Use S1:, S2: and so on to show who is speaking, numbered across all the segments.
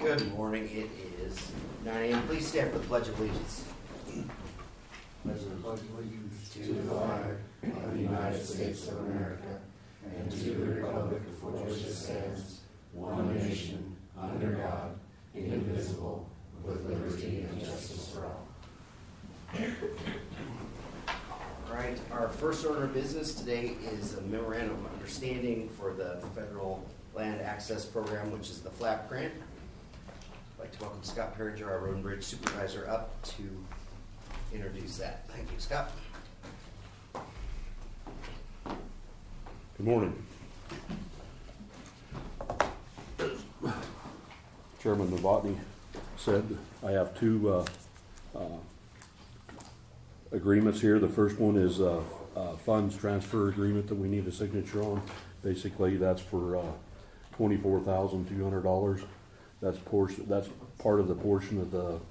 S1: Good morning. It is 9 a.m. Please stand for the Pledge of Allegiance.
S2: Pledge allegiance to the flag of the United States of America and to the republic for which it stands, one nation, under God, indivisible, with liberty and justice for all.
S1: All right. Our first order of business today is a memorandum of understanding for the Federal Land Access Program, which is the FLAP grant. I'd like to welcome Scott Perringer, our Road and Bridge Supervisor, up to introduce that. Thank you, Scott.
S3: Good morning. Chairman Novotny said I have two agreements here. The first one is a funds transfer agreement that we need a signature on. Basically, that's for $24,200. That's part of the portion of the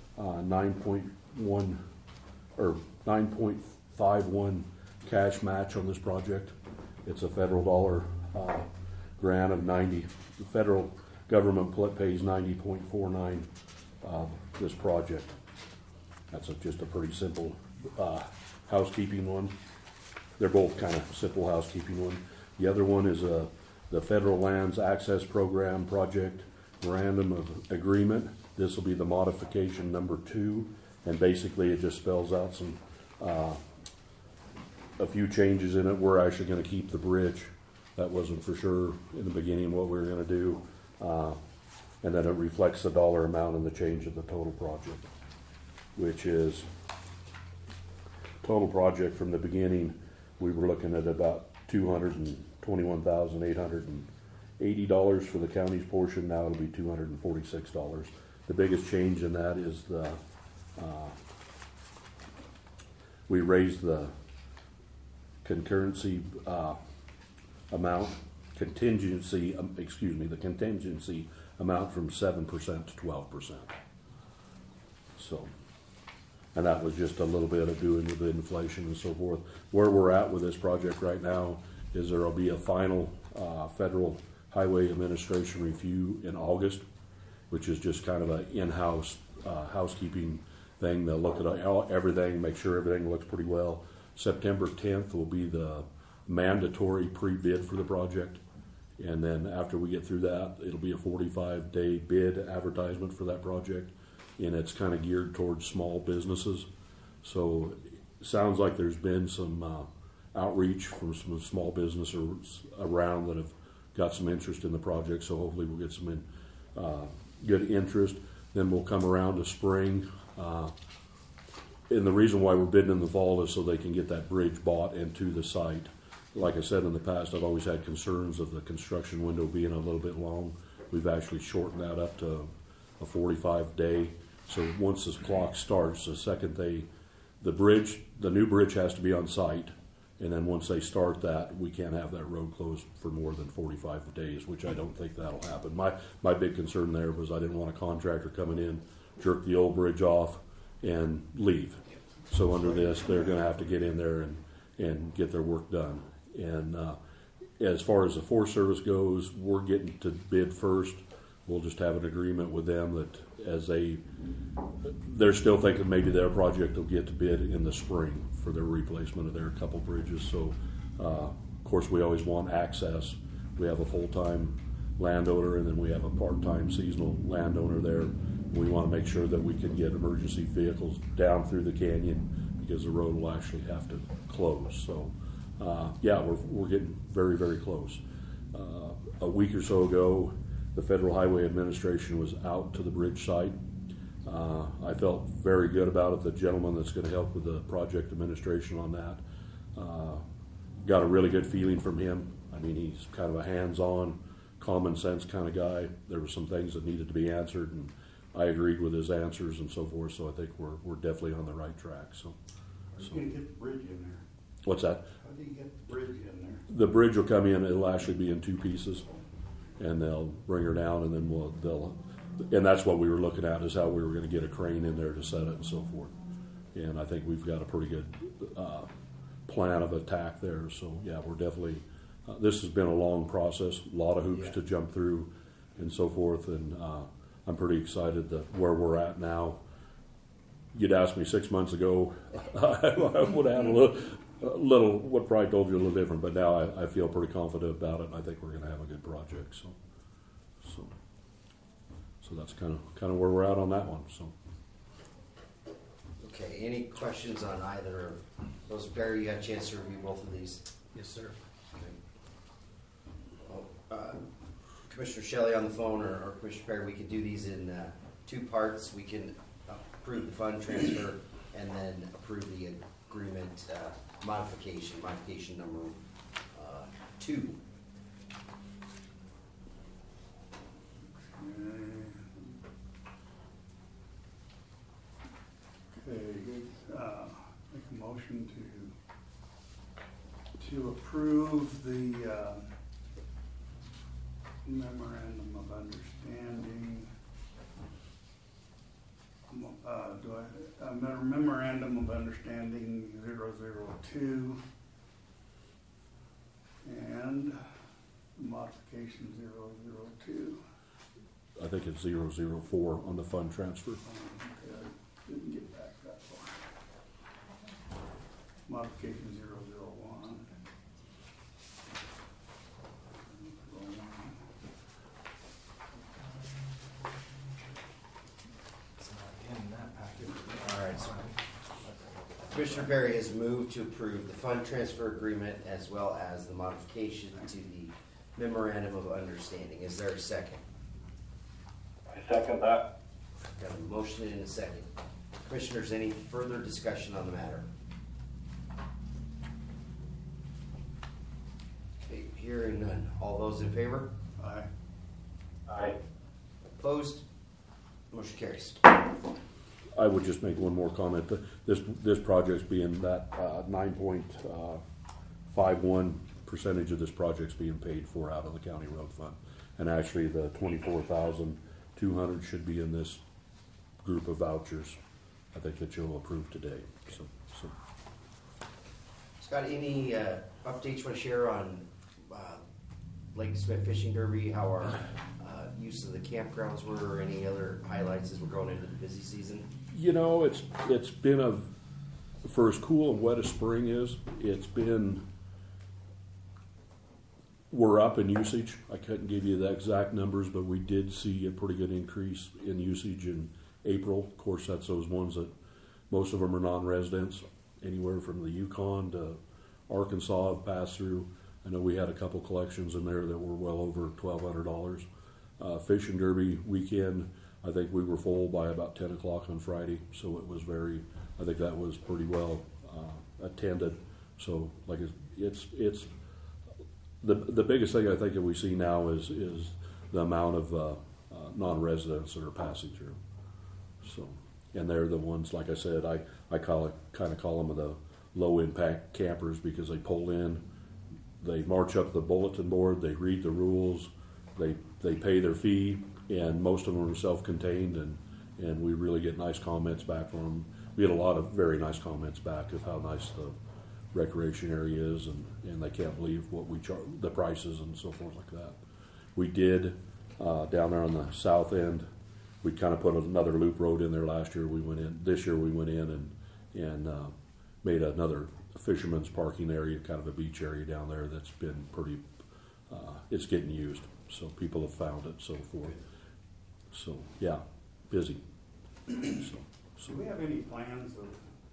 S3: 9.1 or 9.51 cash match on this project. It's a federal dollar grant of 90. The federal government pays 90.49 this project. That's just a pretty simple housekeeping one. They're both kind of simple housekeeping one. The other one is the Federal Lands Access Program project memorandum of agreement. This will be the modification number 2, and basically it just spells out some a few changes in it. We're actually going to keep the bridge. That wasn't for sure in the beginning what we were going to do, and then it reflects the dollar amount and the change of the total project, which is total project from the beginning. We were looking at about $221,880 for the county's portion. Now it'll be $246. The biggest change in that is we raised the contingency amount from 7% to 12%. So, and that was just a little bit of doing with the inflation and so forth. Where we're at with this project right now is there will be a final Federal Highway Administration review in August, which is just kind of an in-house housekeeping thing. They'll look at everything, make sure everything looks pretty well. September 10th will be the mandatory pre-bid for the project. And then after we get through that, it'll be a 45-day bid advertisement for that project. And it's kind of geared towards small businesses. So it sounds like there's been some outreach from some small businesses around that have got some interest in the project. So hopefully we'll get some good interest. Then we'll come around to spring. And the reason why we're bidding in the fall is so they can get that bridge bought into the site. Like I said in the past, I've always had concerns of the construction window being a little bit long. We've actually shortened that up to a 45-day. So once this clock starts, the second the new bridge has to be on site. And then once they start that, we can't have that road closed for more than 45 days, which I don't think that'll happen. My big concern there was I didn't want a contractor coming in, jerk the old bridge off, and leave. So under this, they're going to have to get in there and get their work done. And as far as the Forest Service goes, we're getting to bid first. We'll just have an agreement with them that as they're still thinking maybe their project will get to bid in the spring for their replacement of their couple bridges. So, of course, we always want access. We have a full-time landowner, and then we have a part-time seasonal landowner there. We want to make sure that we can get emergency vehicles down through the canyon because the road will actually have to close. So, we're getting very, very close. A week or so ago, the Federal Highway Administration was out to the bridge site. I felt very good about it. The gentleman that's going to help with the project administration on that got a really good feeling from him. I mean, he's kind of a hands-on, common sense kind of guy. There were some things that needed to be answered, and I agreed with his answers and so forth. So I think we're definitely on the right track. So,
S2: how are you going to get the bridge in there?
S3: What's that?
S2: How do you get the bridge in there?
S3: The bridge will come in. It'll actually be in 2 pieces, and they'll bring her down, and then and that's what we were looking at, is how we were going to get a crane in there to set it and so forth. And I think we've got a pretty good plan of attack there. So yeah, we're definitely. This has been a long process, a lot of hoops to jump through, and so forth. And I'm pretty excited that where we're at now. You'd asked me 6 months ago, I would have had a little, what probably told you a little different, but now I feel pretty confident about it, and I think we're going to have a good project. So that's kind of where we're at on that one. So.
S1: Okay, any questions on either of those? Barry, you had a chance to review both of these?
S4: Yes, sir.
S1: Okay. Well, Commissioner Shelley on the phone or Commissioner Perry, we can do these in two parts. We can approve the fund transfer and then approve the agreement modification number 2.
S2: Okay, make a motion to approve the memorandum of understanding. Memorandum of understanding 002 and modification 002.
S3: I think it's 004 on the fund transfer.
S2: Okay, I didn't get back that far. Modification 001.
S4: It's not in that packet.
S1: All right. So Commissioner Perry has moved to approve the fund transfer agreement as well as the modification to the memorandum of understanding. Is there a second?
S5: I second that.
S1: Got a motion and a second. Commissioners, any further discussion on the matter? Okay, hearing none. All those in favor?
S2: Aye.
S5: Aye.
S1: Opposed? Motion carries.
S3: I would just make one more comment. This project's being that 9.51% of this project's being paid for out of the county road fund, and actually the 24,200 should be in this group of vouchers. I think that you'll approve today. So.
S1: Scott, any updates you want to share on Lake Smith Fishing Derby? How our use of the campgrounds were, or any other highlights as we're going into the busy season?
S3: You know, it's been for as cool and wet as spring is, we're up in usage. I couldn't give you the exact numbers, but we did see a pretty good increase in usage in April. Of course, that's those ones that most of them are non-residents, anywhere from the Yukon to Arkansas have passed through. I know we had a couple collections in there that were well over $1,200. Fishing Derby weekend, I think we were full by about 10 o'clock on Friday, so it was I think that was pretty well attended. So like it's the biggest thing I think that we see now is the amount of non-residents that are passing through. So, and they're the ones, like I said, I kind of call them the low impact campers, because they pull in, they march up the bulletin board, they read the rules, they pay their fee, and most of them are self-contained, and we really get nice comments back from them. We get a lot of very nice comments back of how nice the recreation area is, and they can't believe what we charge, the prices and so forth like that. We did down there on the south end, we kind of put another loop road in there last year. This year we went in and made another fisherman's parking area, kind of a beach area down there that's been pretty, it's getting used. So people have found it, so forth. So yeah, busy.
S2: Do we have any plans of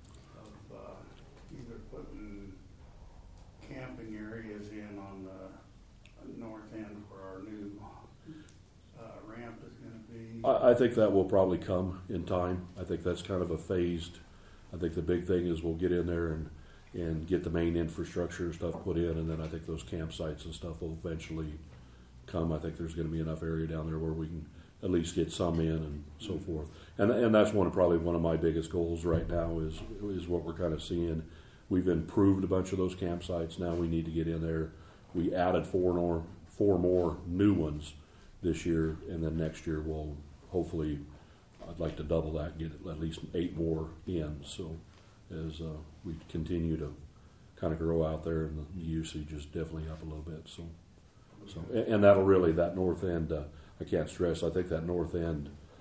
S2: either putting camping areas in on the north end where our new ramp is going to be?
S3: I think that will probably come in time. I think that's kind of a phased. I think the big thing is we'll get in there and get the main infrastructure and stuff put in, and then I think those campsites and stuff will eventually come. I think there's going to be enough area down there where we can at least get some in and so forth. And that's probably one of my biggest goals right now is what we're kind of seeing. We've improved a bunch of those campsites. Now we need to get in there. We added four more new ones this year, and then next year we'll hopefully, I'd like to double that, get at least 8 more in. So as we continue to kind of grow out there, and the usage is definitely up a little bit. So and that'll really, that north end, I can't stress, I think that north end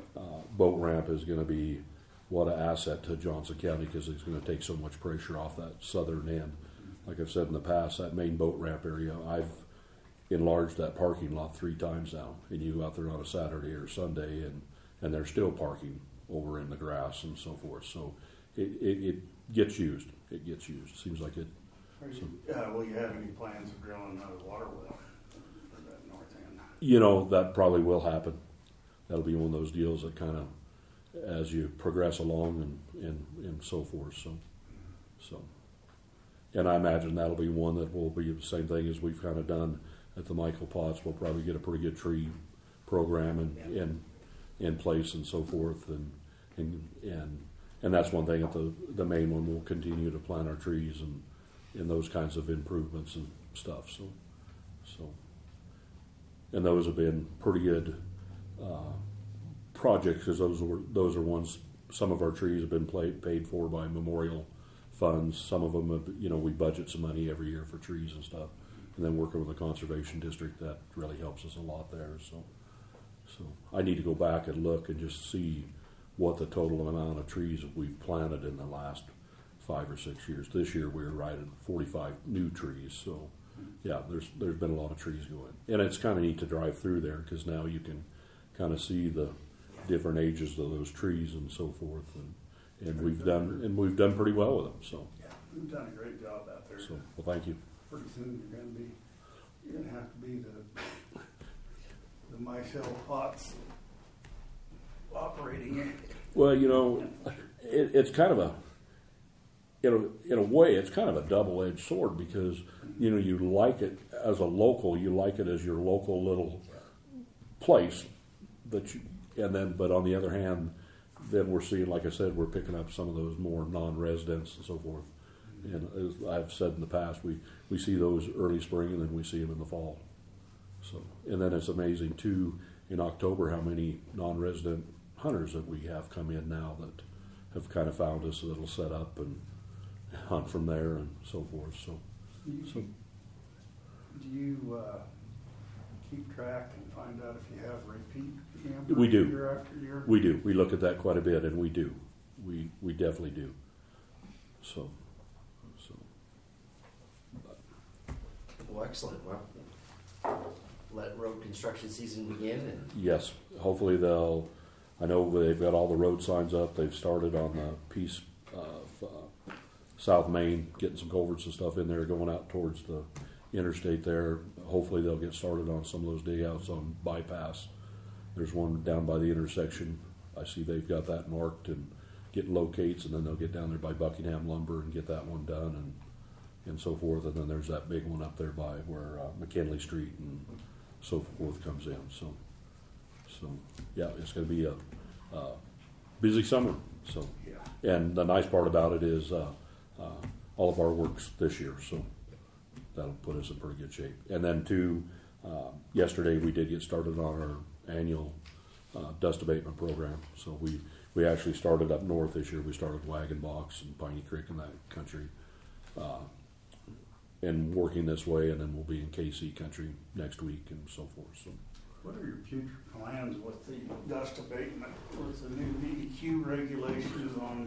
S3: boat ramp is going to be what an asset to Johnson County because it's going to take so much pressure off that southern end. Like I've said in the past, that main boat ramp area, I've enlarged that parking lot 3 times now. And you go out there on a Saturday or Sunday, and they're still parking over in the grass and so forth. So it gets used. It gets used. Seems like it.
S2: Will you have any plans of drilling another water well for that north end?
S3: You know, that probably will happen. That'll be one of those deals that kind of, as you progress along and so forth. So, and I imagine that'll be one that will be the same thing as we've kind of done at the Michael Potts. We'll probably get a pretty good tree program in place and so forth, and that's one thing at the main one. We'll continue to plant our trees and those kinds of improvements and stuff. So, and those have been pretty good projects because those are ones. Some of our trees have been paid for by memorial funds. Some of them have, we budget some money every year for trees and stuff. And then working with the conservation district, that really helps us a lot there. So I need to go back and look and just see what the total amount of trees that we've planted in the last 5 or 6 years. This year we were right at 45 new trees. So yeah, there's been a lot of trees going, and it's kind of neat to drive through there because now you can kind of see the different ages of those trees and so forth, and we've done pretty well with them. So
S2: yeah, you've done a great job out there.
S3: So well, thank you.
S2: Pretty soon you're gonna have to be the Michael Potts operating it.
S3: Well, it's kind of in a way, it's kind of a double-edged sword because you like it as a local, you like it as your local little place but on the other hand, then we're seeing, like I said, we're picking up some of those more non-residents and so forth. And as I've said in the past, we see those early spring and then we see them in the fall. So, and then it's amazing too in October how many non-resident hunters that we have come in now that have kind of found us that'll set up and hunt from there and so forth. So
S2: do you keep track and find out if you have repeat campers
S3: we do
S2: year after year?
S3: We do. We look at that quite a bit, and we do. We definitely do. So.
S1: Well, excellent. Well, let road construction season begin. And
S3: yes, hopefully I know they've got all the road signs up. They've started on the piece of South Main, getting some culverts and stuff in there, going out towards the interstate there. Hopefully they'll get started on some of those dig outs on bypass. There's one down by the intersection. I see they've got that marked and getting locates, and then they'll get down there by Buckingham Lumber and get that one done and so forth. And then there's that big one up there by where McKinley Street and so forth comes in. So yeah, it's going to be a busy summer. So
S2: yeah.
S3: And the nice part about it is all of our work's this year, so that'll put us in pretty good shape. And then too, yesterday we did get started on our annual dust abatement program. So we actually started up north this year. We started Wagon Box and Piney Creek and that country, and working this way, and then we'll be in KC country next week and so forth. So,
S2: what are your future plans with the dust abatement, with the new DEQ regulations on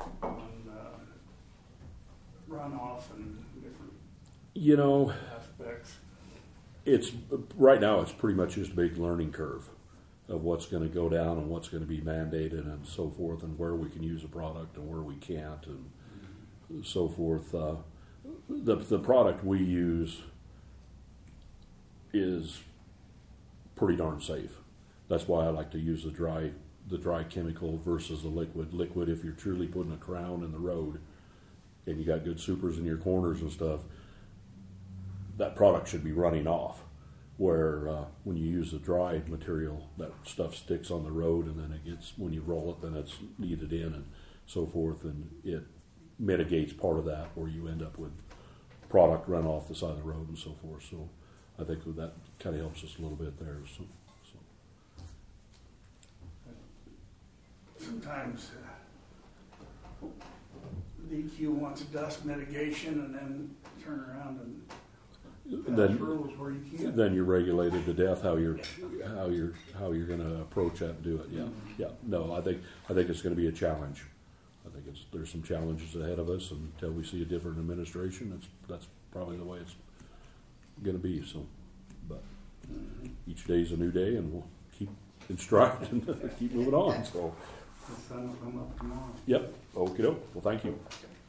S2: runoff and different aspects?
S3: It's right now. It's pretty much just a big learning curve of what's going to go down and what's going to be mandated and so forth, and where we can use a product and where we can't and so forth. The product we use is pretty darn safe. That's why I like to use the dry chemical versus the liquid. Liquid, if you're truly putting a crown in the road and you got good supers in your corners and stuff, that product should be running off. Where when you use the dry material, that stuff sticks on the road, and then when you roll it, then it's kneaded in and so forth, and it mitigates part of that, where you end up with product run off the side of the road and so forth. So I think that kind of helps us a little bit there. So.
S2: Sometimes DEQ wants dust mitigation and then turn around and
S3: then
S2: rules where you can't.
S3: then you're regulated to death how you're going to approach that and do it. Yeah. No, I think it's going to be a challenge. I think there's some challenges ahead of us until we see a different administration. That's probably the way it's going to be. So, but each day's a new day, and we'll keep in stride and keep moving on. So,
S2: The sun will come up tomorrow.
S3: yep. Okay. Well, thank you.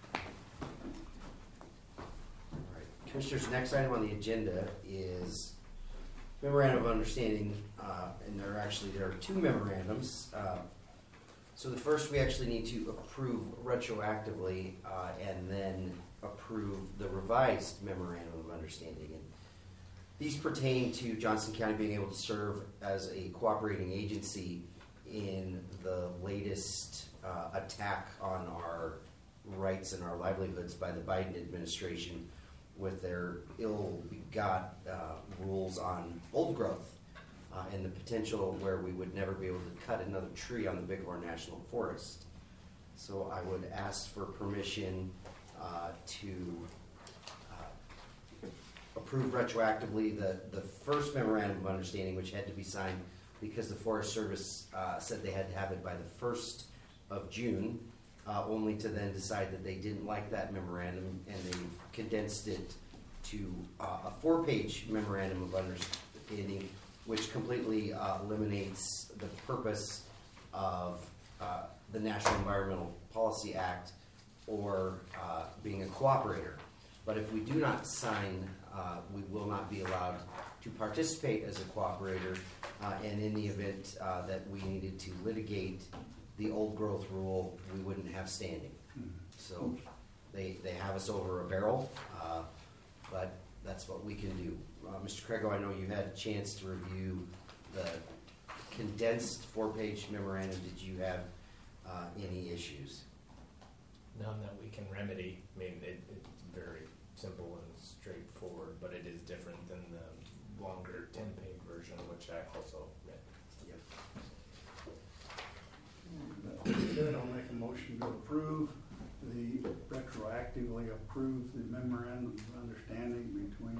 S1: All right. Commissioners, next item on the agenda is memorandum of understanding, and there are two memorandums. So the first, we actually need to approve retroactively, and then approve the revised memorandum of understanding. And these pertain to Johnson County being able to serve as a cooperating agency in the latest attack on our rights and our livelihoods by the Biden administration with their ill-begot rules on old growth and the potential where we would never be able to cut another tree on the Bighorn National Forest. So I would ask for permission to approve retroactively the first memorandum of understanding, which had to be signed because the Forest Service said they had to have it by the 1st of June, only to then decide that they didn't like that memorandum, and they condensed it to a 4-page memorandum of understanding, which completely eliminates the purpose of the National Environmental Policy Act or being a cooperator. But if we do not sign, we will not be allowed to participate as a cooperator, and in the event that we needed to litigate the old growth rule, we wouldn't have standing. So they have us over a barrel, but that's what we can do. Mr. Crego, I know you had a chance to review the condensed 4-page memorandum. Did you have any issues?
S4: None that we can remedy. I mean, it's very simple and straightforward, but it is different than the longer 10-page version, which I also read.
S2: Yep. Good, I'll make a motion to retroactively approve the memorandum of understanding between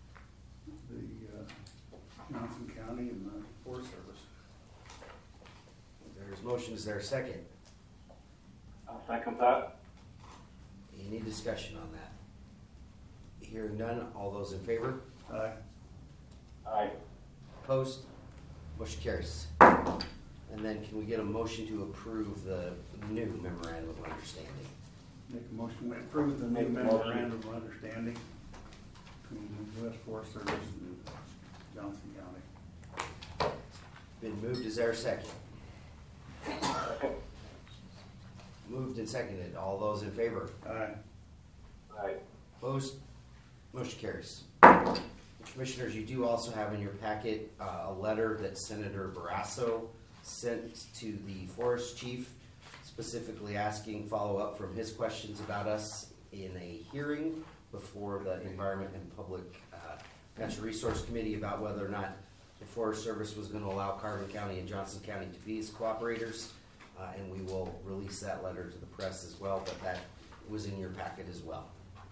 S2: the Johnson County and the Forest Service.
S1: There's motion. Is there a second?
S5: I'll second that.
S1: Any discussion on that? Hearing none, all those in favor?
S2: Aye.
S5: Aye.
S1: Opposed? Motion carries. And then can we get a motion to approve the new memorandum of understanding?
S2: Make a motion to approve the new
S5: Make a motion.
S2: memorandum of understanding between the U.S. Forest Service and Johnson County.
S1: Been moved. Is there a second?
S5: Second.
S1: Moved and seconded. All those in favor?
S2: Aye.
S5: Aye.
S1: Opposed? Motion carries. Commissioners, you do also have in your packet a letter that Senator Barrasso sent to the forest chief, specifically asking follow-up from his questions about us in a hearing before the Environment and Public Natural Resource Committee about whether or not the Forest Service was going to allow Carbon County and Johnson County to be his cooperators, and we will release that letter to the press as well, but that was in your packet as well.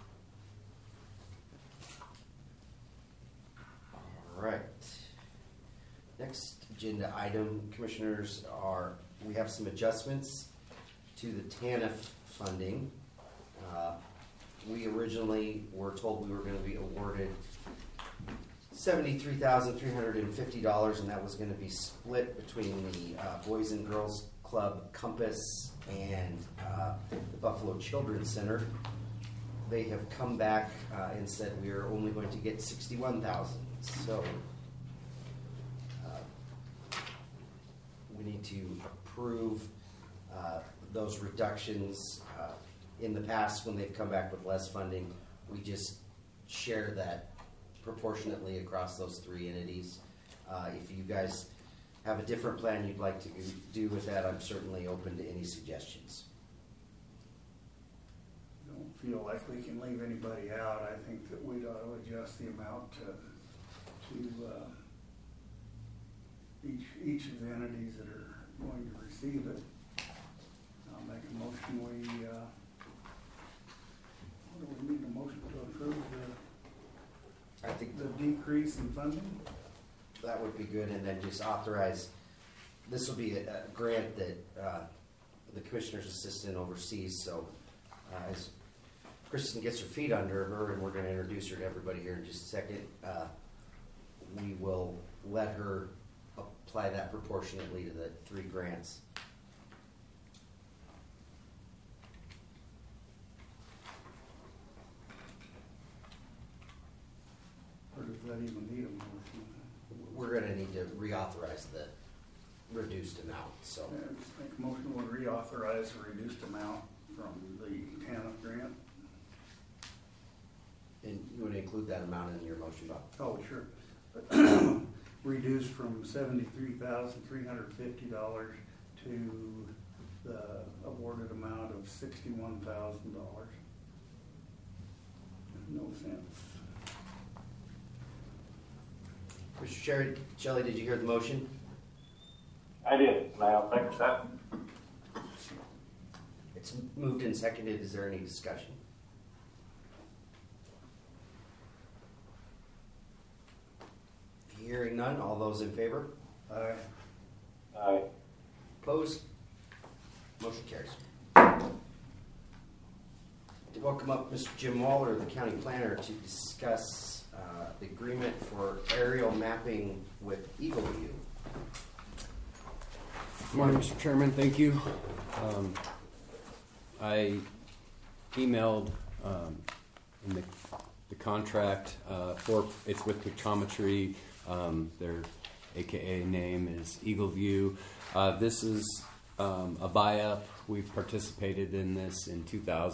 S1: All right. Next agenda item, Commissioners, we have some adjustments to the TANF funding. We originally were told we were going to be awarded $73,350, and that was going to be split between the Boys and Girls Club Compass and the Buffalo Children's Center. They have come back and said we are only going to get $61,000. So we need to approve those reductions. In the past, when they've come back with less funding, we just share that proportionately across those 3 entities. If you guys have a different plan you'd like to do with that, I'm certainly open to any suggestions.
S2: Don't feel like we can leave anybody out. I think that we ought to adjust the amount to each of the entities that are going to receive it. I'll make a motion. What do we need a motion to approve?
S1: I
S2: increase in funding?
S1: That would be good, and then just authorize, this will be a grant that the Commissioner's Assistant oversees, so as Kristen gets her feet under her, and we're going to introduce her to everybody here in just a second, we will let her apply that proportionately to the 3 grants.
S2: Or does that even need a motion?
S1: We're going to need to reauthorize the reduced amount, so.
S2: Yeah, just make a motion to reauthorize a reduced amount from the TANF grant.
S1: And you want to include that amount in your motion, Bob?
S2: Oh, sure. Reduced from $73,350 to the awarded amount of $61,000. No sense.
S1: Mr. Shelley, did you hear the motion?
S5: I did, and I'll second that.
S1: It's moved and seconded. Is there any discussion? Hearing none, all those in favor?
S2: Aye.
S5: Aye.
S1: Opposed? Motion carries. To welcome up Mr. Jim Waller, the county planner, to discuss the agreement for aerial mapping with Eagle View.
S6: Good morning, Mr. Chairman. Thank you. I emailed in the contract it's with Pictometry. Their AKA name is Eagle View. This is a buy-up. We've participated in this in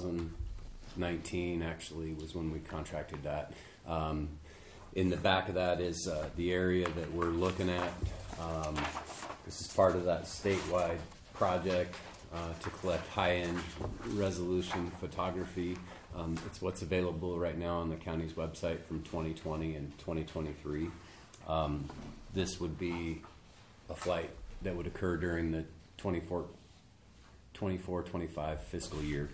S6: 2019, actually, was when we contracted that. In the back of that is the area that we're looking at. This is part of that statewide project to collect high-end resolution photography. It's what's available right now on the county's website from 2020 and 2023. This would be a flight that would occur during the 24-25 fiscal year.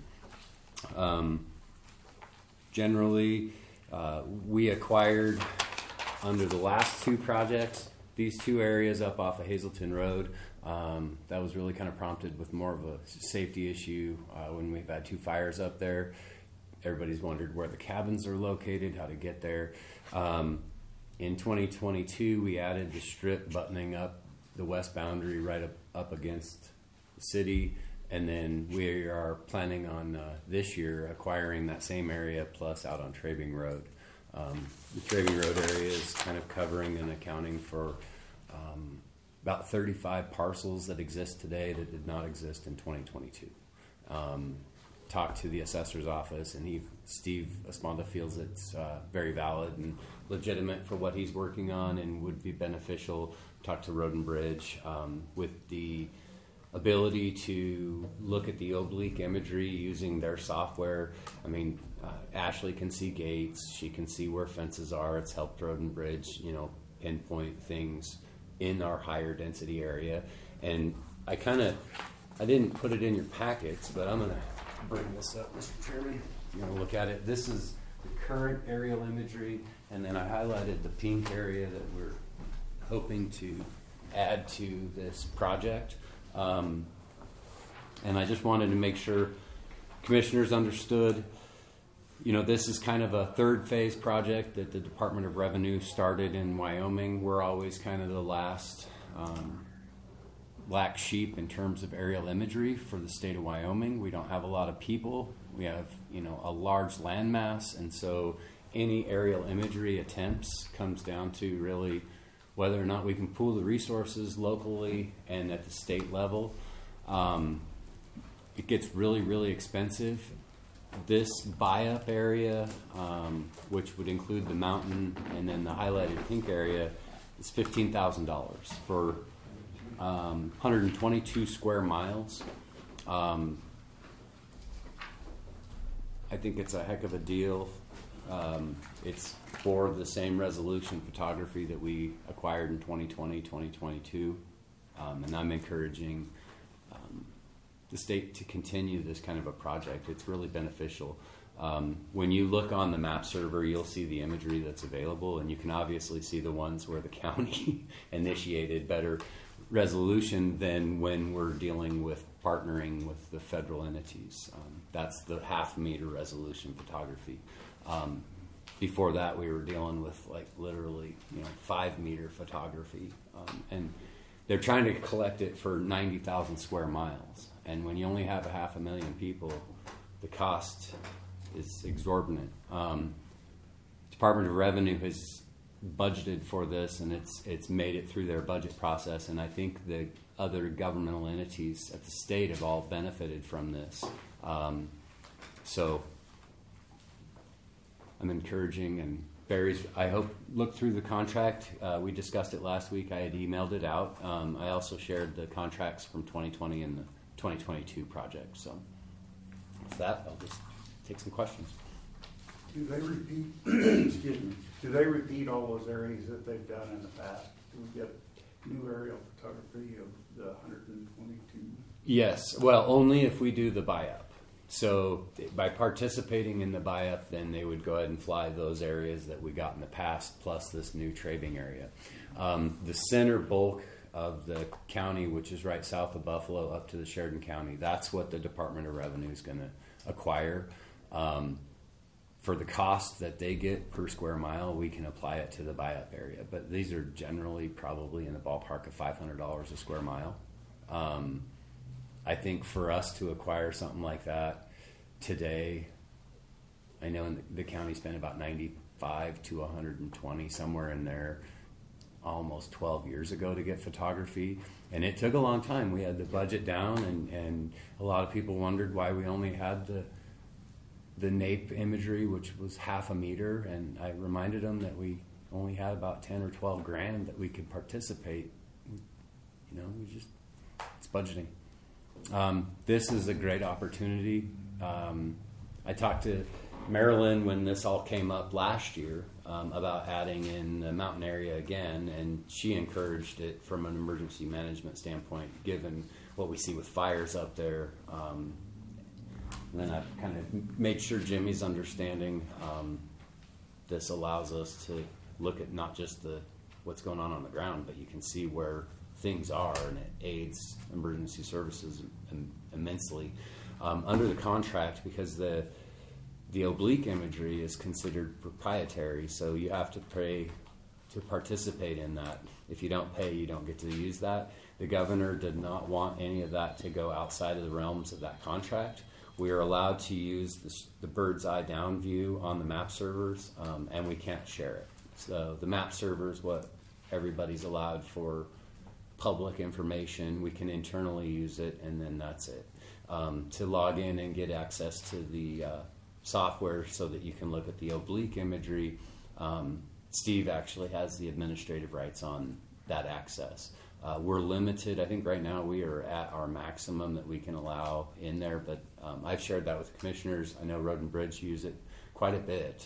S6: Generally, we acquired under the last 2 projects these 2 areas up off of Hazelton Road. That was really kind of prompted with more of a safety issue when we've had 2 fires up there. Everybody's wondered where the cabins are located, how to get there. In 2022, we added the strip buttoning up the west boundary right up against the city. And then we are planning on this year acquiring that same area plus out on Trabing Road. The Trabing Road area is kind of covering and accounting for about 35 parcels that exist today that did not exist in 2022. Talked to the assessor's office, and Steve Esponda feels it's very valid and legitimate for what he's working on and would be beneficial. Talked to Road and Bridge with the ability to look at the oblique imagery using their software. I mean, Ashley can see gates. She can see where fences are. It's helped Road and Bridge, pinpoint things in our higher density area. And I didn't put it in your packets, but I'm going to bring this up, Mr. Chairman. You're going to look at it. This is the current aerial imagery, and then I highlighted the pink area that we're hoping to add to this project. And I just wanted to make sure commissioners understood, this is kind of a 3rd phase project that the Department of Revenue started in Wyoming. We're always kind of the last black sheep in terms of aerial imagery for the state of Wyoming. We don't have a lot of people. We have, a large landmass, and so any aerial imagery attempts comes down to really whether or not we can pool the resources locally and at the state level. It gets really, really expensive. This buy-up area, which would include the mountain and then the highlighted pink area, is $15,000 for 122 square miles. I think it's a heck of a deal. It's for the same resolution photography that we acquired in 2020, 2022. And I'm encouraging the state to continue this kind of a project. It's really beneficial. When you look on the map server, you'll see the imagery that's available, and you can obviously see the ones where the county initiated better resolution than when we're dealing with partnering with the federal entities. That's the half-meter resolution photography. Before that, we were dealing with like literally 5-meter photography, and they're trying to collect it for 90,000 square miles. And when you only have 500,000 people, the cost is exorbitant. Department of Revenue has budgeted for this, and it's made it through their budget process. And I think the other governmental entities at the state have all benefited from this. So I'm encouraging, and Barry's, I hope, look through the contract. We discussed it last week. I had emailed it out. I also shared the contracts from 2020 and the 2022 project. So with that, I'll just take some questions.
S2: Do they repeat, excuse me, do they repeat all those areas that they've done in the past? Do we get new aerial photography of the 122?
S6: Yes. Well, only if we do the buy-up. So by participating in the buy-up, then they would go ahead and fly those areas that we got in the past, plus this new Trabing area. The center bulk of the county, which is right south of Buffalo up to the Sheridan County, that's what the Department of Revenue is going to acquire. For the cost that they get per square mile, we can apply it to the buy-up area. But these are generally probably in the ballpark of $500 a square mile. I think for us to acquire something like that today, I know the county spent about $95 to $120, somewhere in there, almost 12 years ago to get photography. And it took a long time. We had the budget down, and a lot of people wondered why we only had the NAPE imagery, which was 0.5 meter. And I reminded them that we only had about 10 or 12 grand that we could participate. It's budgeting. This is a great opportunity. I talked to Marilyn when this all came up last year about adding in the mountain area again, and she encouraged it from an emergency management standpoint, given what we see with fires up there. And then I've kind of made sure Jimmy's understanding this allows us to look at not just what's going on the ground, but you can see where things are, and it aids emergency services immensely. Under the contract, because the oblique imagery is considered proprietary, so you have to pay to participate in that. If you don't pay, you don't get to use that. The governor did not want any of that to go outside of the realms of that contract. We are allowed to use the bird's eye down view on the map servers, and we can't share it. So the map server is what everybody's allowed for public information. We can internally use it, and then that's it. To log in and get access to the software so that you can look at the oblique imagery, Steve actually has the administrative rights on that access. We're limited. I think right now we are at our maximum that we can allow in there, but I've shared that with the commissioners. I know Road and Bridge use it quite a bit.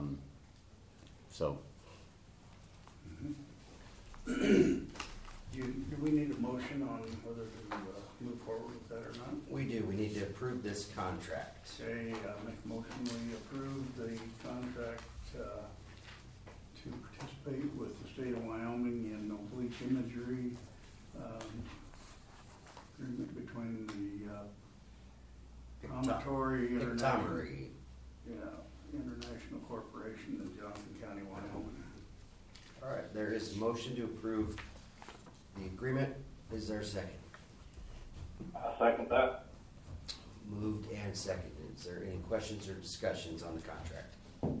S2: Do we need a motion on whether to move forward with that or not?
S1: We do. We need to approve this contract.
S2: Okay, make a motion we approve the contract to participate with the state of Wyoming in oblique imagery agreement between the Promontory International Corporation in Johnson County, Wyoming.
S1: All right, there is a motion to approve the agreement. Is there a second?
S5: I second that.
S1: Moved and seconded. Is there any questions or discussions on the contract?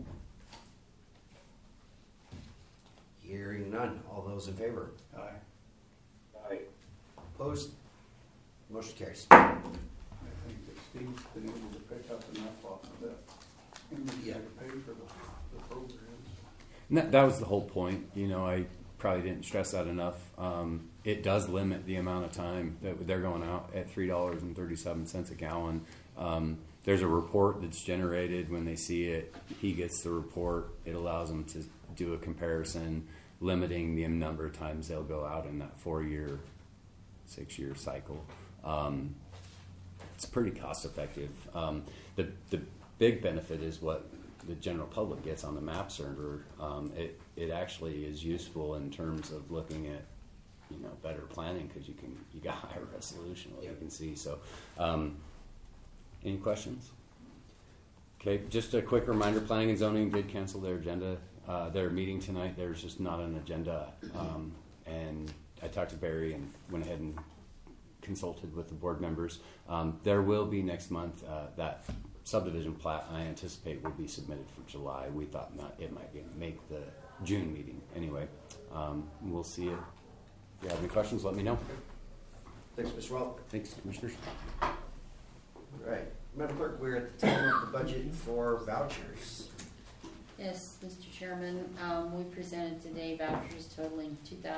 S1: Hearing none. All those in favor?
S2: Aye.
S5: Aye.
S1: Opposed? Motion carries.
S2: I think that Steve's been able to pick up enough off of that imagery to pay for the programs.
S6: That was the whole point. I probably didn't stress that enough. It does limit the amount of time that they're going out at $3.37 a gallon. There's a report that's generated when they see it. He gets the report. It allows them to do a comparison, limiting the number of times they'll go out in that 4-year, 6-year cycle. It's pretty cost effective. The big benefit is what the general public gets on the map server. It actually is useful in terms of looking at better planning because you got higher resolution what you can see. So, any questions? Okay, just a quick reminder: Planning and Zoning did cancel their agenda, their meeting tonight. There's just not an agenda, and I talked to Barry and went ahead and consulted with the board members. There will be next month that subdivision plat I anticipate will be submitted for July. We thought it might make the June meeting anyway. We'll see it. If you have any questions, let me know.
S1: Thanks, Mr. Welp.
S6: Thanks, Commissioners.
S1: All right, Madam Clerk, we're at the time of the budget for vouchers.
S7: Yes, Mr. Chairman, we presented today vouchers totaling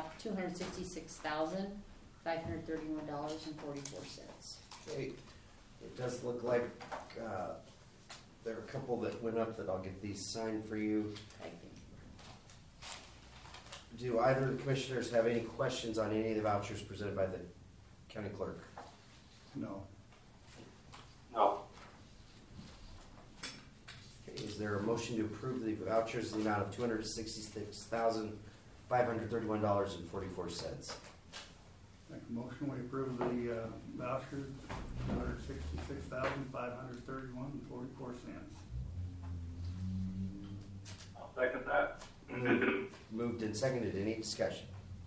S7: $266,531.44.
S1: Okay, it does look like there are a couple that went up that I'll get these signed for you. Do either of the commissioners have any questions on any of the vouchers presented by the county clerk?
S2: No.
S5: No.
S1: Okay, is there a motion to approve the vouchers in the amount of $266,531.44?
S2: Make a motion, we approve the vouchers, $266,531.44.
S5: I'll second that.
S1: Moved and seconded. Any discussion?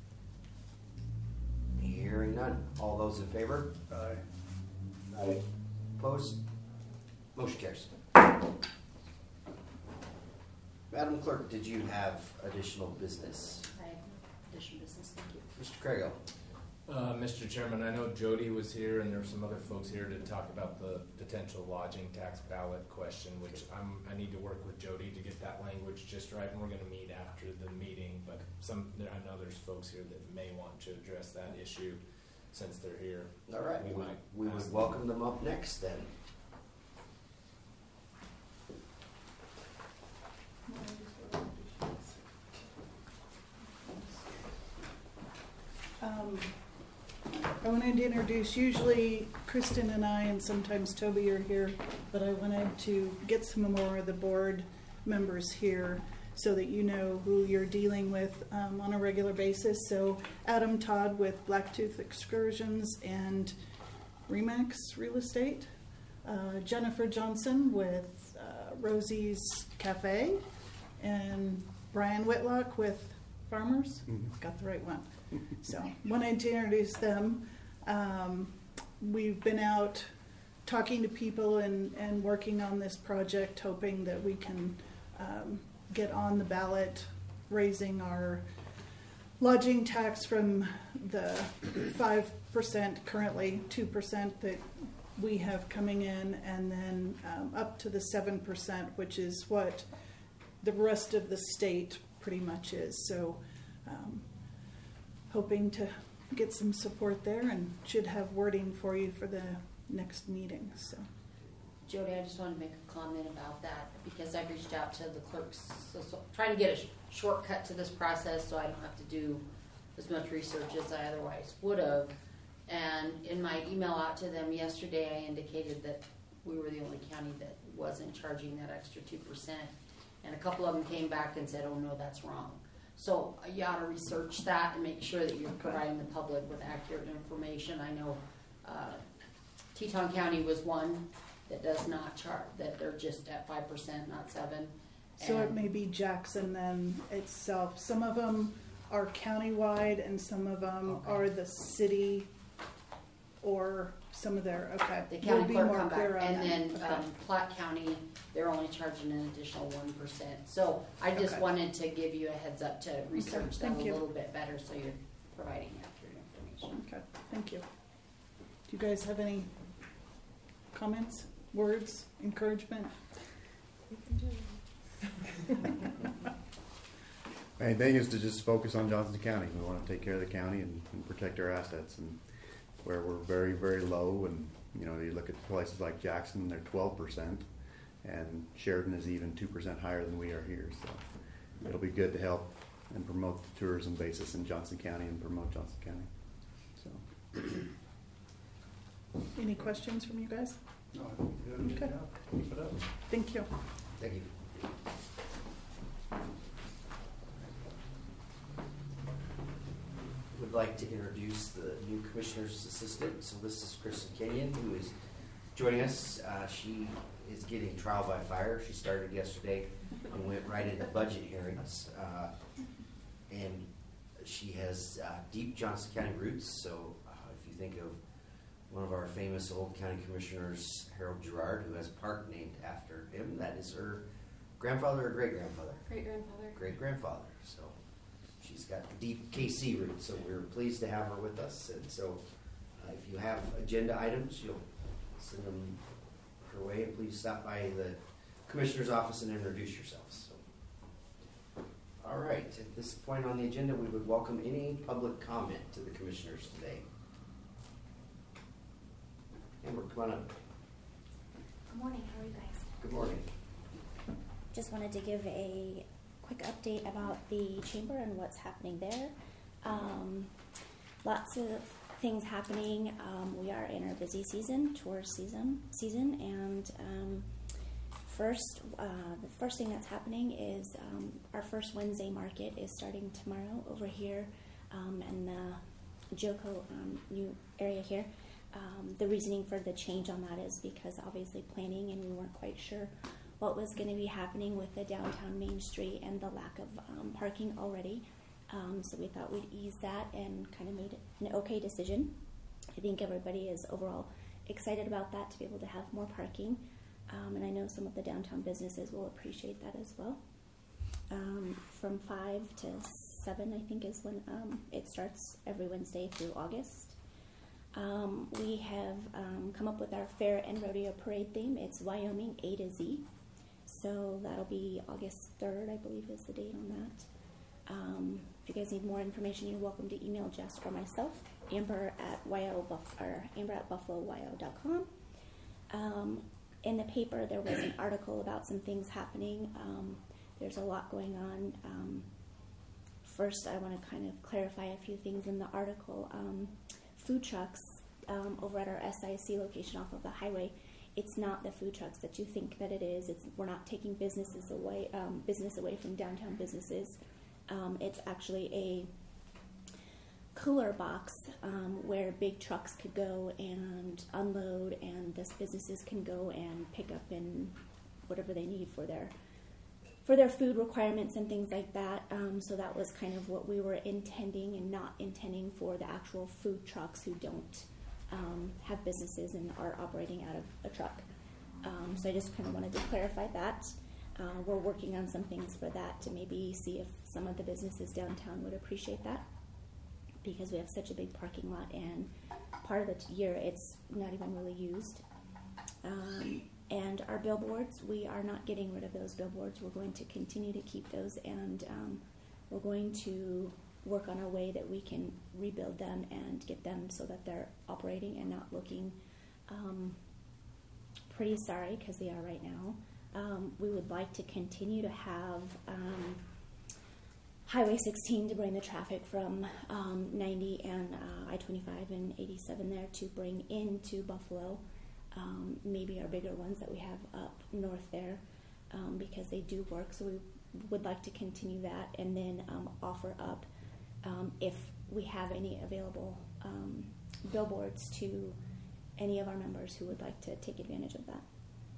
S1: Hearing none. All those in favor?
S2: Aye.
S5: Aye.
S1: Opposed? Motion carries. Madam Clerk, did you have additional business?
S7: I have additional business, thank you.
S1: Mr. Craigo?
S4: Mr. Chairman, I know Jody was here and there were some other folks here to talk about the potential lodging tax ballot question, which I need to work with Jody to get that language just right, and we're going to meet after the meeting, but I know there's folks here that may want to address that issue since they're here.
S1: All right. We would
S4: ask
S1: welcome them up next then.
S8: I wanted to introduce, usually Kristen and I and sometimes Toby are here, but I wanted to get some more of the board members here so that you know who you're dealing with on a regular basis. So Adam Todd with Blacktooth Excursions and Remax Real Estate, Jennifer Johnson with Rosie's Cafe, and Brian Whitlock with Farmers. Got the right one. So wanted to introduce them. We've been out talking to people and working on this project, hoping that we can get on the ballot, raising our lodging tax from the 5%, currently 2% that we have coming in, and then up to the 7%, which is what the rest of the state pretty much is. So hoping to get some support there, and should have wording for you for the next meeting. So,
S7: Jody, I just wanted to make a comment about that because I've reached out to the clerks, so trying to get a shortcut to this process so I don't have to do as much research as I otherwise would have. And in my email out to them yesterday, I indicated that we were the only county that wasn't charging that extra 2%. And a couple of them came back and said, oh no, that's wrong. So you ought to research that and make sure that you're providing the public with accurate information. I know Teton County was one that does not charge, that they're just at 5%, not 7%.
S8: so it may be Jackson then itself. Some of them are countywide, and some of them are the city, or some of their,
S7: the county
S8: be
S7: clerk
S8: more
S7: come back,
S8: clear on
S7: and then
S8: that.
S7: Platte County, they're only charging an additional 1%. So I just
S8: Okay.
S7: wanted to give you a heads up to research that
S8: thank
S7: a
S8: you.
S7: little bit better, so you're providing accurate information.
S8: Okay, thank you. Do you guys have any comments, words, encouragement?
S9: Main thing is to just focus on Johnson County. We want to take care of the county and protect our assets, and where we're very, very low. And you look at places like Jackson, they're 12%, and Sheridan is even 2% higher than we are here. So it'll be good to help and promote the tourism basis in Johnson County and promote Johnson County. So
S8: Any questions from you guys?
S2: No, I think you're doing a good
S8: Okay.
S2: job. Keep it up.
S8: Thank you.
S1: Thank you. Would like to introduce the new commissioner's assistant. So this is Kristen Kenyon, who is joining us. She is getting trial by fire. She started yesterday and went right into budget hearings. And she has deep Johnson County roots. So if you think of one of our famous old county commissioners, Harold Gerard, who has a park named after him, that is her grandfather or great-grandfather?
S10: Great-grandfather.
S1: Great-grandfather. So she's got deep KC roots, so we're pleased to have her with us. And so if you have agenda items, you'll send them her way, and please stop by the commissioner's office and introduce yourselves. So, all right, at this point on the agenda, we would welcome any public comment to the commissioners today. Amber, come on up.
S10: Good morning. How are you guys?
S1: Good morning.
S10: Just wanted to give a quick update about the chamber and what's happening there. Lots of things happening. We are in our busy season, tourist season, and the first thing that's happening is our first Wednesday market is starting tomorrow over here in the Joco new area here. The reasoning for the change on that is because obviously planning, and we weren't quite sure what was going to be happening with the downtown Main Street and the lack of parking already. So we thought we'd ease that and kind of made an okay decision. I think everybody is overall excited about that, to be able to have more parking. And I know some of the downtown businesses will appreciate that as well. From 5 to 7, I think, is when it starts every Wednesday through August. We have come up with our fair and rodeo parade theme. It's Wyoming A to Z. So that'll be August 3rd, I believe is the date on that. If you guys need more information, you're welcome to email Jess or myself, Amber at buffalo.com. In the paper, there was an article about some things happening. There's a lot going on. First, I want to kind of clarify a few things in the article. Food trucks over at our SIC location off of the highway. It's not the food trucks that you think that it is. We're not taking business away from downtown businesses. It's actually a cooler box where big trucks could go and unload, and these businesses can go and pick up and whatever they need for their food requirements and things like that. So that was kind of what we were intending, and not intending for the actual food trucks who don't have businesses and are operating out of a truck. So I just kind of wanted to clarify that. We're working on some things for that to maybe see if some of the businesses downtown would appreciate that, because we have such a big parking lot, and part of the year it's not even really used. And our billboards, we are not getting rid of those billboards. We're going to continue to keep those, and we're going to work on a way that we can rebuild them and get them so that they're operating and not looking pretty sorry, because they are right now. We would like to continue to have Highway 16 to bring the traffic from 90 and I-25 and 87 there to bring into Buffalo. Maybe our bigger ones that we have up north there, because they do work. So we would like to continue that, and then offer up, if we have any available billboards, to any of our members who would like to take advantage of that.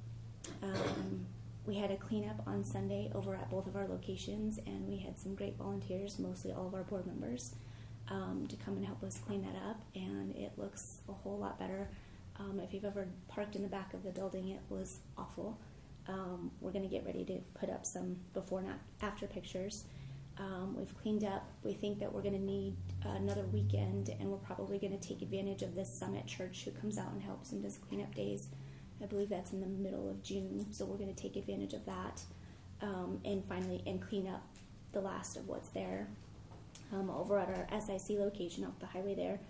S10: We had a cleanup on Sunday over at both of our locations, and we had some great volunteers, mostly all of our board members, to come and help us clean that up, and it looks a whole lot better. If you've ever parked in the back of the building, it was awful. We're going to get ready to put up some before and after pictures. We've cleaned up. We think that we're going to need another weekend, and we're probably going to take advantage of this Summit Church who comes out and helps and does cleanup days. I believe that's in the middle of June, so we're going to take advantage of that, and clean up the last of what's there. Over at our SIC location off the highway there,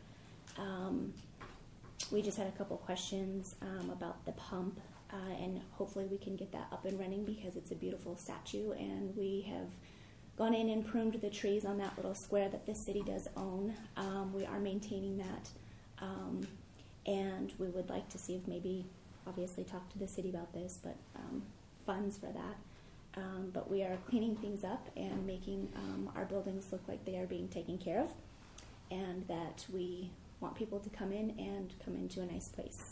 S10: we just had a couple questions about the pump, and hopefully we can get that up and running, because it's a beautiful statue, and we have gone in and pruned the trees on that little square that the city does own. We are maintaining that. and we would like to see if maybe, obviously talk to the city about this, but funds for that. But we are cleaning things up and making our buildings look like they are being taken care of, and that we want people to come in and come into a nice place.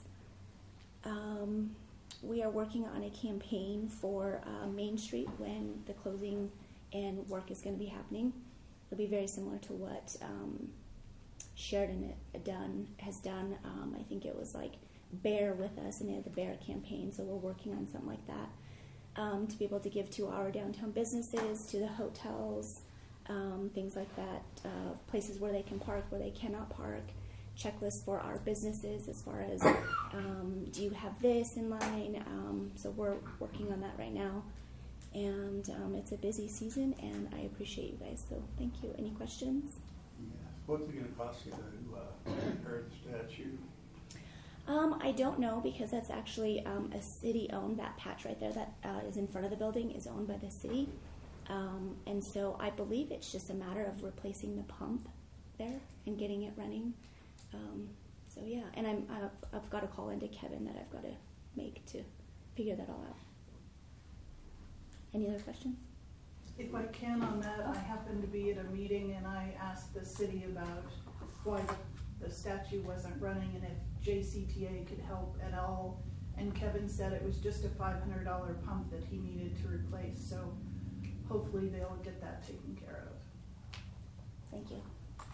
S10: We are working on a campaign for Main Street when the closing and work is going to be happening. It'll be very similar to what Sheridan has done. I think it was like Bear with Us, and they had the Bear campaign, so we're working on something like that. To be able to give to our downtown businesses, to the hotels, things like that, places where they can park, where they cannot park, checklists for our businesses as far as do you have this in line? So we're working on that right now. And it's a busy season, and I appreciate you guys, so thank you. Any questions?
S2: Yeah. What's it going to cost you to repair the statue?
S10: I don't know, because that's actually a city-owned, that patch right there that is in front of the building is owned by the city. And so I believe it's just a matter of replacing the pump there and getting it running. So yeah, and I've got a call into Kevin that I've got to make to figure that all out. Any other questions?
S8: If I can on that, I happened to be at a meeting and I asked the city about why the statue wasn't running and if JCTA could help at all. And Kevin said it was just a $500 pump that he needed to replace. So hopefully they'll get that taken care of.
S10: Thank you.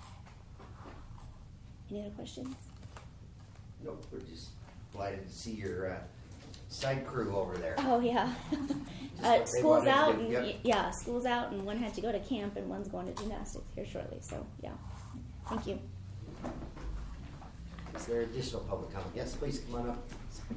S10: Any other questions?
S1: Nope, we're just delighted to see your side crew over there.
S10: Oh yeah.
S1: Just
S10: School's out,
S1: do,
S10: and
S1: yep.
S10: yeah, school's out, and one had to go to camp, and one's going to gymnastics here shortly. So yeah, thank you.
S1: Is there additional public comment? Yes, please come on up.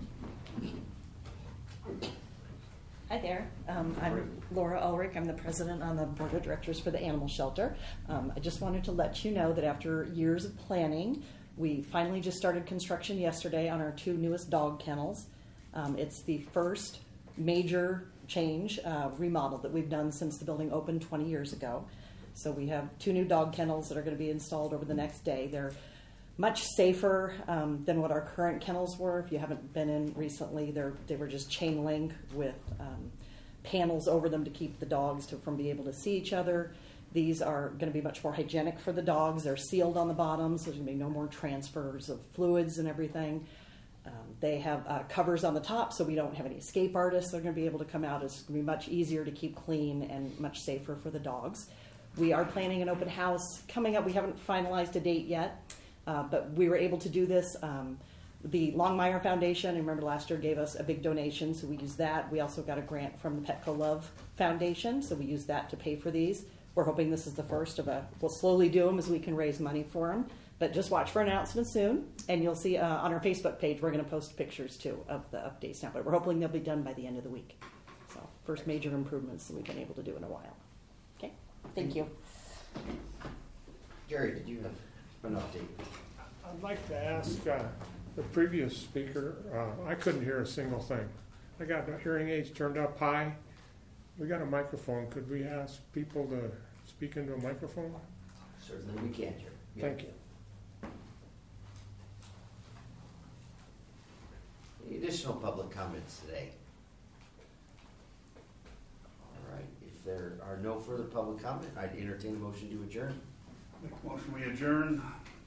S11: Hi there. I'm Laura Ulrich. I'm the president on the board of directors for the animal shelter. I just wanted to let you know that after years of planning, we finally just started construction yesterday on our 2 newest dog kennels. It's the first major change, remodel that we've done since the building opened 20 years ago. So we have 2 new dog kennels that are going to be installed over the next day. They're much safer than what our current kennels were. If you haven't been in recently, they were just chain link with panels over them to keep the dogs from being able to see each other. These are going to be much more hygienic for the dogs. They're sealed on the bottoms. So there's going to be no more transfers of fluids and everything. They have covers on the top, so we don't have any escape artists. They're going to be able to come out. It's going to be much easier to keep clean and much safer for the dogs. We are planning an open house coming up. We haven't finalized a date yet. But we were able to do this. The Longmire Foundation, remember last year, gave us a big donation, so we used that. We also got a grant from the Petco Love Foundation, so we used that to pay for these. We're hoping this is the first of we'll slowly do them as we can raise money for them. But just watch for announcements soon, and you'll see on our Facebook page, we're going to post pictures too of the updates now. But we're hoping they'll be done by the end of the week. So first major improvements that we've been able to do in a while. Okay, thank you.
S1: Jerry, did you have an update?
S12: I'd like to ask the previous speaker, I couldn't hear a single thing. I got the hearing aids turned up high. We got a microphone. Could we ask people to speak into a microphone?
S1: Certainly we can, Jerry.
S12: Thank you.
S1: Any additional public comments today? All right. If there are no further public comment, I'd entertain a motion to adjourn.
S2: Make a motion we adjourn.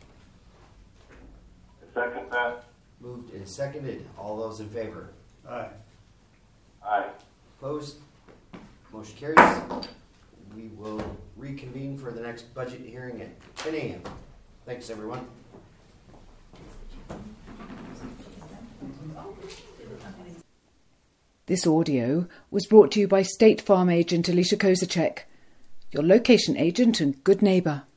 S5: Second that.
S1: Moved and seconded. All those in favor?
S2: Aye.
S5: Aye.
S1: Opposed? Motion carries. We will reconvene for the next budget hearing at 10 a.m. Thanks, everyone.
S13: This audio was brought to you by State Farm agent Alicia Kozacek, your location agent and good neighbour.